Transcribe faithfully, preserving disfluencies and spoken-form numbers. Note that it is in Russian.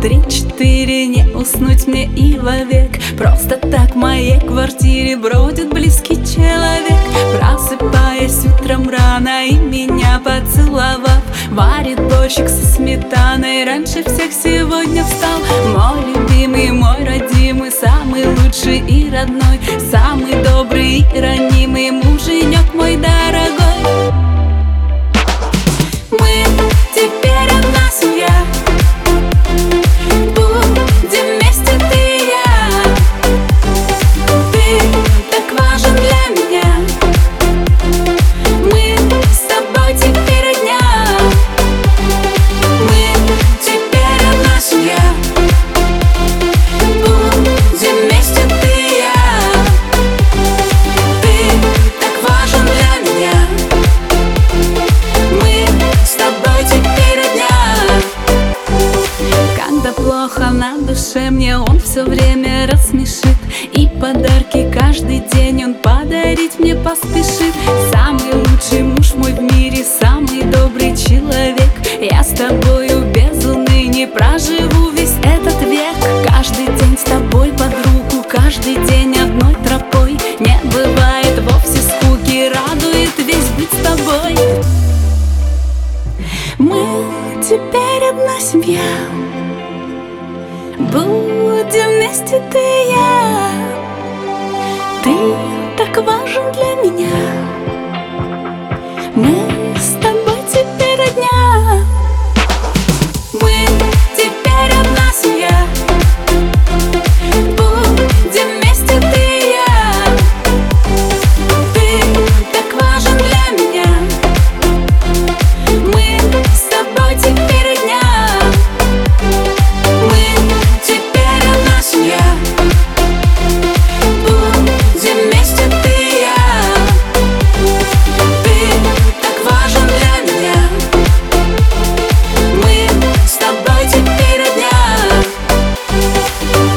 три-четыре, не уснуть мне и вовек. Просто так в моей квартире бродит близкий человек. Просыпаясь утром рано и меня поцеловав, варит борщик со сметаной, раньше всех сегодня встал. Мой любимый, мой родимый, самый лучший и родной, самый добрый и ранимый муженек мой дорогой. Мы теперь одна семья, будем вместе ты и я. Ты так важен для меня, мы с тобой теперь родня. Мы теперь одна семья, будем вместе ты и я. Ты так важен для меня, мы с тобой теперь родня. Когда плохо на душе, мне он все время рассмешит, и подарки каждый день он подарить мне поспешит. Самый лучший муж мой в мире, самый добрый человек. Я с тобою без уныния проживу весь этот век. Каждый день с тобой под руку, каждый день одной тропой. Не бывает вовсе скуки, радует весь быть с тобой. Мы теперь одна семья, будем вместе ты и я. Ты так важен для меня, мы с тобой теперь родня. Мы теперь одна семья, будем вместе ты и я. Ты так важен для меня, мы с тобой теперь родня. Мы теперь одна семья, будем вместе ты и я. Ты так важен для меня, мы с тобой теперь родня.